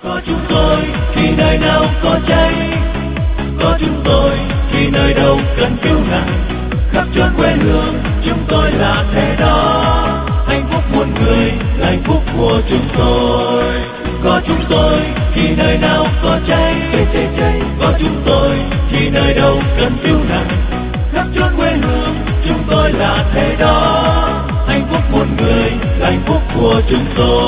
Có chúng tôi thì nơi nào có cháy, có chúng tôi thì nơi đâu cần cứu nạn. Khắp chốn quê hương chúng tôi là thế đó, hạnh phúc muôn người là hạnh phúc của chúng tôi. Có chúng tôi thì nơi nào có cháy, có chúng tôi thì nơi đâu cần cứu nạn. Khắp chốn quê hương chúng tôi là thế đó, hạnh phúc muôn người là hạnh phúc của chúng tôi.